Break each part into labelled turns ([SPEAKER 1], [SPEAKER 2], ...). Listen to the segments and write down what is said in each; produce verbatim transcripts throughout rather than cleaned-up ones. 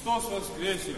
[SPEAKER 1] Христос воскресе!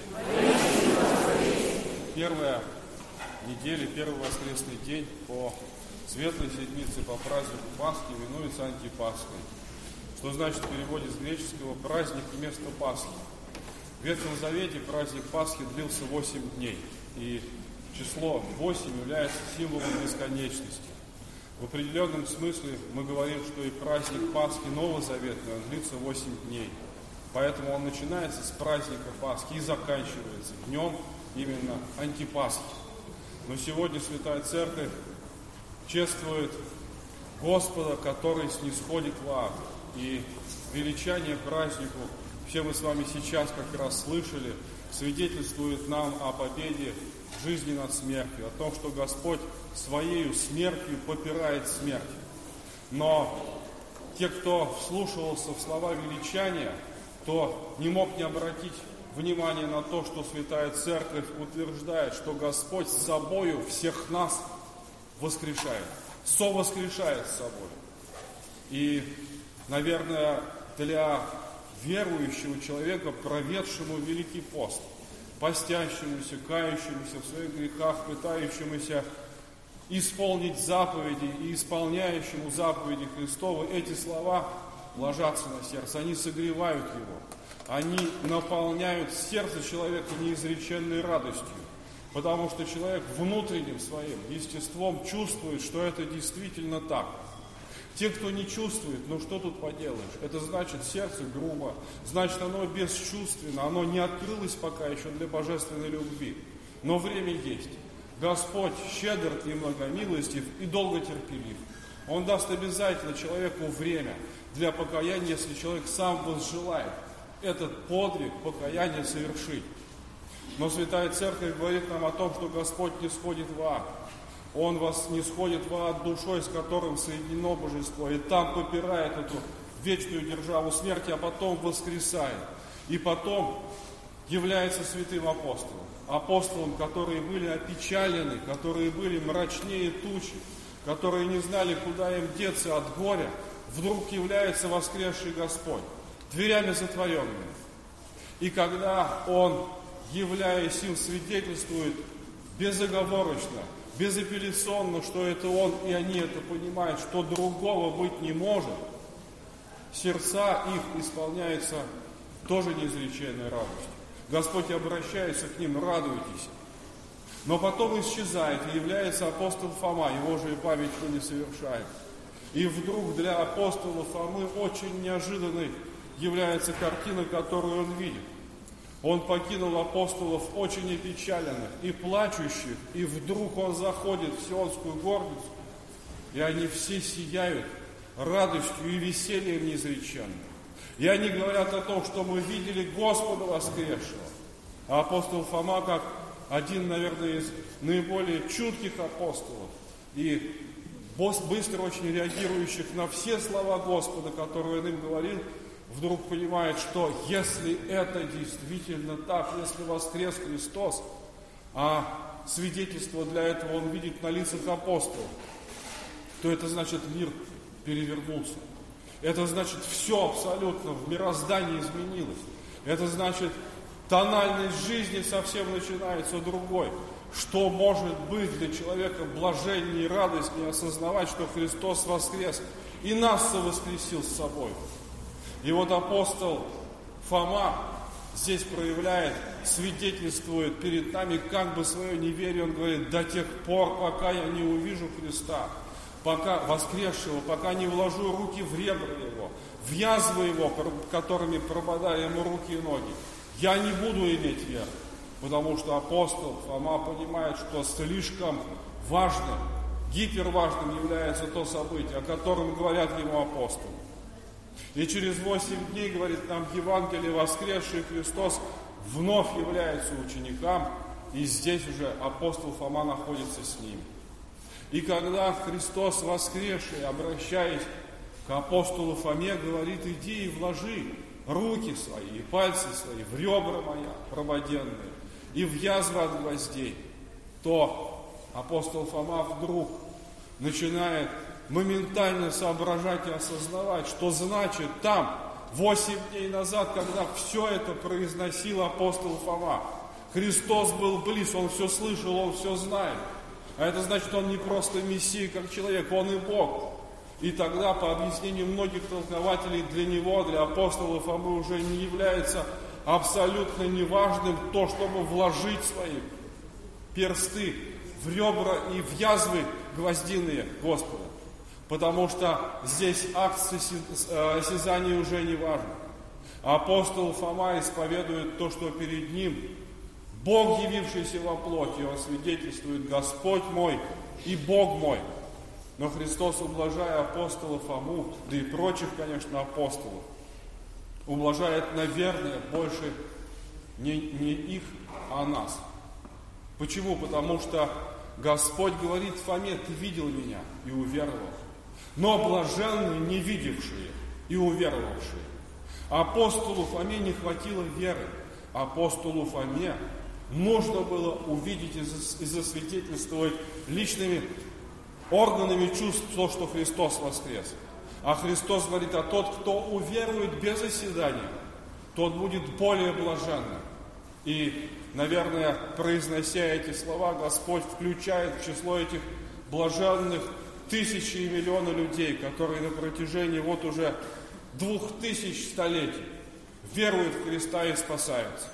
[SPEAKER 1] Первая неделя, первый воскресный день по Светлой Седмице, по празднику Пасхи именуется Антипасхой, что значит в переводе с греческого праздник вместо Пасхи. В Ветхом Завете праздник Пасхи длился восемь дней, и число восемь является символом бесконечности. В определенном смысле мы говорим, что и праздник Пасхи Новозаветный, он длится восемь дней. Поэтому он начинается с праздника Пасхи и заканчивается днем именно Антипасхи. Но сегодня Святая Церковь чествует Господа, который снисходит в ад. И величание празднику, все мы с вами сейчас как раз слышали, свидетельствует нам о победе жизни над смертью, о том, что Господь Своею смертью попирает смерть. Но те, кто вслушивался в слова величания, то не мог не обратить внимание на то, что Святая Церковь утверждает, что Господь с собою всех нас воскрешает, совоскрешает с собой. И, наверное, для верующего человека, проведшему Великий пост, постящемуся, кающемуся в своих грехах, пытающемуся исполнить заповеди и исполняющему заповеди Христовы, эти слова ложатся на сердце, они согревают его, они наполняют сердце человека неизреченной радостью, потому что человек внутренним своим естеством чувствует, что это действительно так. Те, кто не чувствует, ну что тут поделаешь, это значит сердце грубо, значит оно бесчувственно, оно не открылось пока еще для божественной любви, но время есть. Господь щедр и многомилостив и долготерпелив. Он даст обязательно человеку время для покаяния, если человек сам возжелает этот подвиг покаяния совершить. Но Святая Церковь говорит нам о том, что Господь не сходит в ад. Он вас не сходит в ад душой, с которым соединено божество, и там попирает эту вечную державу смерти, а потом воскресает. И потом является святым апостолом. Апостолом, которые были опечалены, которые были мрачнее тучи, которые не знали, куда им деться от горя, вдруг является воскресший Господь, дверями затворенными. И когда Он, являясь им, свидетельствует безоговорочно, безапелляционно, что это Он, и они это понимают, что другого быть не может, сердца их исполняются тоже неизреченной радостью. Господь обращается к ним: радуйтесь. Но потом исчезает, и является апостол Фома, его же и память не совершает. И вдруг для апостола Фомы очень неожиданной является картина, которую он видит. Он покинул апостолов очень опечаленных и плачущих, и вдруг он заходит в Сионскую горницу, и они все сияют радостью и весельем неизреченным. И они говорят о том, что мы видели Господа воскресшего. А апостол Фома, как один, наверное, из наиболее чутких апостолов и быстро очень реагирующих на все слова Господа, которые он им говорил, вдруг понимает, что если это действительно так, если воскрес Христос, а свидетельство для этого он видит на лицах апостолов, то это значит, мир перевернулся. Это значит, все абсолютно в мироздании изменилось. Это значит, тональность жизни совсем начинается другой. Что может быть для человека блажение и радость не осознавать, что Христос воскрес и нас совоскресил с собой. И вот апостол Фома здесь проявляет, свидетельствует перед нами как бы свое неверие. Он говорит: до тех пор, пока я не увижу Христа, пока воскресшего, пока не вложу руки в ребра Его, в язвы Его, которыми прободали Ему руки и ноги, я не буду иметь веры. Потому что апостол Фома понимает, что слишком важным, гиперважным является то событие, о котором говорят ему апостолы. И через восемь дней, говорит нам Евангелие, воскресший Христос вновь является ученикам, и здесь уже апостол Фома находится с ним. И когда Христос воскресший, обращаясь к апостолу Фоме, говорит: иди и вложи руки свои и пальцы свои в ребра моя прободенные и в язвы от гвоздей, то апостол Фома вдруг начинает моментально соображать и осознавать, что значит там, восемь дней назад, когда все это произносил апостол Фома. Христос был близ, он все слышал, он все знает. А это значит, он не просто Мессия как человек, он и Бог. И тогда, по объяснению многих толкователей, для него, для апостола Фомы уже не является абсолютно неважным то, чтобы вложить свои персты в ребра и в язвы гвоздиные Господа. Потому что здесь акт осязания уже не важен. Апостол Фома исповедует то, что перед ним Бог, явившийся во плоти, он свидетельствует: Господь мой и Бог мой. Но Христос, ублажая апостола Фому, да и прочих, конечно, апостолов, ублажает, наверное, больше не, не их, а нас. Почему? Потому что Господь говорит Фоме: ты видел меня и уверовал. Но блаженны не видевшие и уверовавшие. Апостолу Фоме не хватило веры. Апостолу Фоме нужно было увидеть и засвидетельствовать личными органами чувств то, что Христос воскрес. А Христос говорит: а тот, кто уверует без оседания, тот будет более блаженным. И, наверное, произнося эти слова, Господь включает в число этих блаженных тысячи и миллионы людей, которые на протяжении вот уже двух тысяч столетий веруют в Христа и спасаются.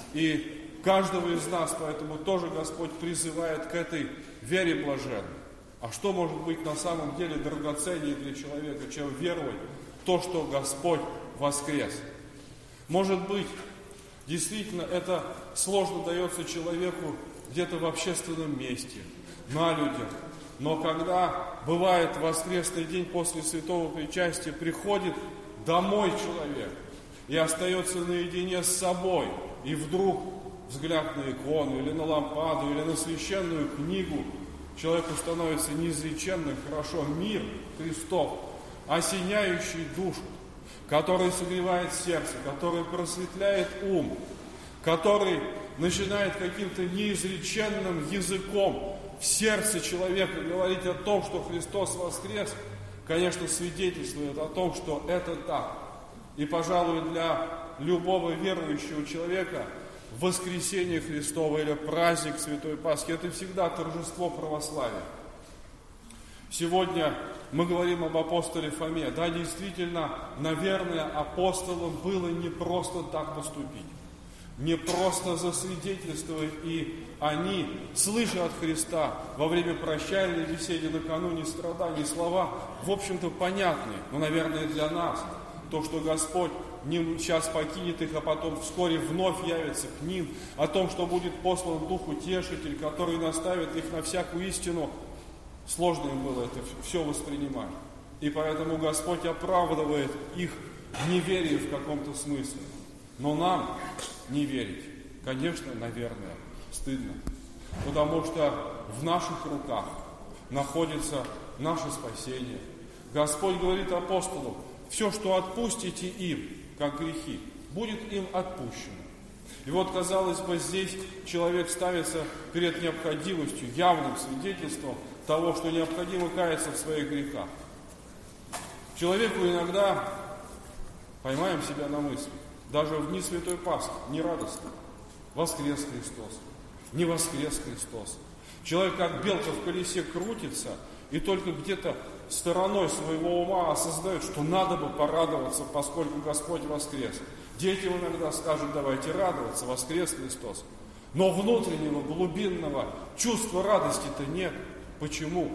[SPEAKER 1] И каждого из нас поэтому тоже Господь призывает к этой вере блаженной. А что может быть на самом деле драгоценнее для человека, чем веровать в то, что Господь воскрес? Может быть, действительно, это сложно дается человеку где-то в общественном месте, на людях. Но когда бывает воскресный день после святого причастия, приходит домой человек и остается наедине с собой, и вдруг взгляд на икону, или на лампаду, или на священную книгу, человеку становится неизреченным хорошо мир Христов, осеняющий душу, который согревает сердце, который просветляет ум, который начинает каким-то неизреченным языком в сердце человека говорить о том, что Христос воскрес, конечно, свидетельствует о том, что это так. И, пожалуй, для любого верующего человека воскресение Христово или праздник Святой Пасхи — это всегда торжество православия. Сегодня мы говорим об апостоле Фоме. Да, действительно, наверное, апостолам было не просто так поступить, не просто засвидетельствовать, и они, слыша от Христа во время прощальной беседы накануне страданий, слова, в общем-то, понятные, но, наверное, для нас, то, что Господь не сейчас покинет их, а потом вскоре вновь явится к ним, о том, что будет послан Дух Утешитель, который наставит их на всякую истину, сложно им было это все воспринимать. И поэтому Господь оправдывает их неверие в каком-то смысле. Но нам не верить, конечно, наверное, стыдно. Потому что в наших руках находится наше спасение. Господь говорит апостолам: все, что отпустите им, как грехи, будет им отпущено. И вот, казалось бы, здесь человек ставится перед необходимостью, явным свидетельством того, что необходимо каяться в своих грехах. Человеку иногда поймаем себя на мысли, даже в дни Святой Пасхи, не радостно. Воскрес Христос, не воскрес Христос. Человек, как белка в колесе, крутится, и только где-то стороной своего ума осознает, что надо бы порадоваться, поскольку Господь воскрес. Детям иногда скажут: давайте радоваться, воскрес Христос. Но внутреннего, глубинного чувства радости-то нет. Почему?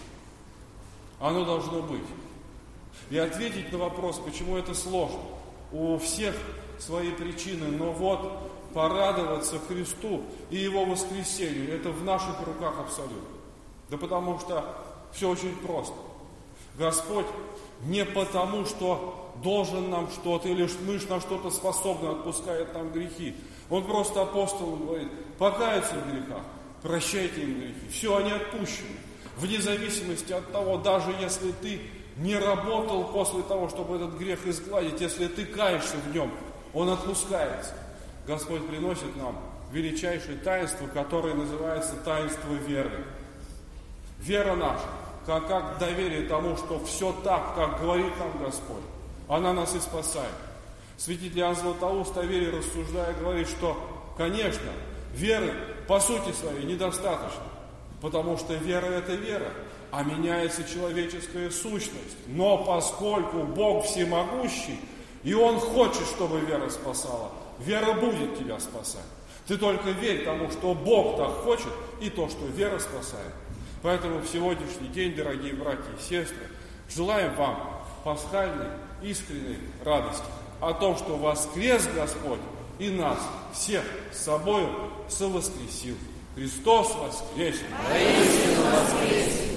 [SPEAKER 1] Оно должно быть. И ответить на вопрос, почему это сложно. У всех свои причины, но вот порадоваться Христу и Его воскресению, это в наших руках абсолютно. Да потому что все очень просто. Господь не потому, что должен нам что-то, или мы на что-то способны, отпускает нам грехи. Он просто апостолам говорит: покаяться в грехах, прощайте им грехи. Все, они отпущены. Вне зависимости от того, даже если ты не работал после того, чтобы этот грех изгладить, если ты каешься в нем, он отпускается. Господь приносит нам величайшее таинство, которое называется таинство веры. Вера наша, как, как доверие тому, что все так, как говорит нам Господь, она нас и спасает. Святитель Иоанн Златоуст о вере рассуждая говорит, что, конечно, веры по сути своей недостаточно, потому что вера – это вера, а меняется человеческая сущность. Но поскольку Бог всемогущий, и Он хочет, чтобы вера спасала, вера будет тебя спасать. Ты только верь тому, что Бог так хочет, и то, что вера спасает. Поэтому в сегодняшний день, дорогие братья и сестры, желаем вам пасхальной, искренней радости о том, что воскрес Господь и нас всех с собою совоскресил. Христос воскресе!
[SPEAKER 2] Воистину воскресе!